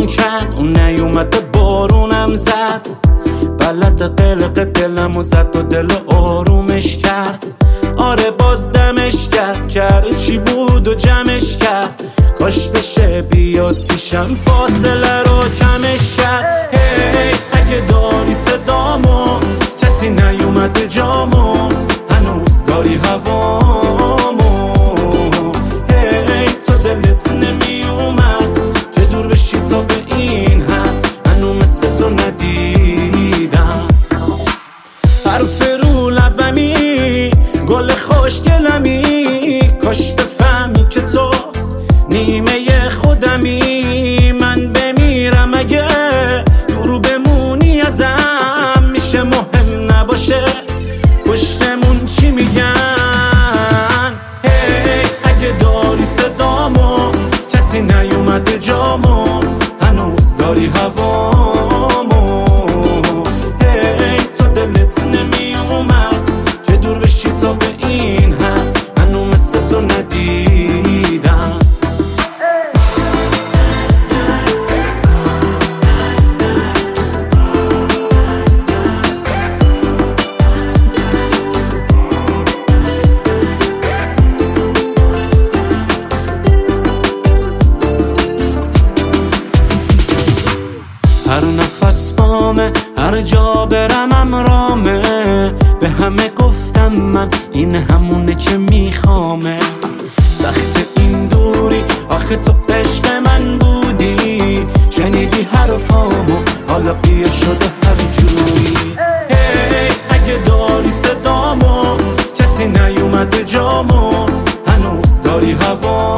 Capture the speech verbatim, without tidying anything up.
بارون کرد، اون نیومده بارونم زد. بلد قلق دلمو زد و دل آرومش کرد. آره باز دمش کرد، کرد چی بود و جمعش کرد. کاش بشه بیاد پیشم فاصله رو کمش کرد. هی اگه داری صدامو، کسی نیومده جامو، هنوز داری هوامو. هی تو دلت نمیومد که دور بشی تا به این حد، هنو مثل تو ندیدم. حرف رو لبمی، گل خوشگلمی، کاش بفهمی که تو نیمه خودمی. من بمیرم اگه دور بمونی ازم، میشه مهم نباشه پشتمون چی میگن. هی اگه داری صدامو، کسی نیومده جامو، هنوز داری هوامو. هی تو دلت نمیومد که دور بشی تا به این حد، هنو مثل تو ندیدم. هر نفس بامه، هر جا برم امرامه. به همه گفتم من این همونه که میخوامه. سخت این دوری، آخه تو عشق من بودی. شنیدی حرفامو، حالا بیا شده هر جوری. هی اگه داری صدامو، کسی نیومده جامو، هنوز داری هوا.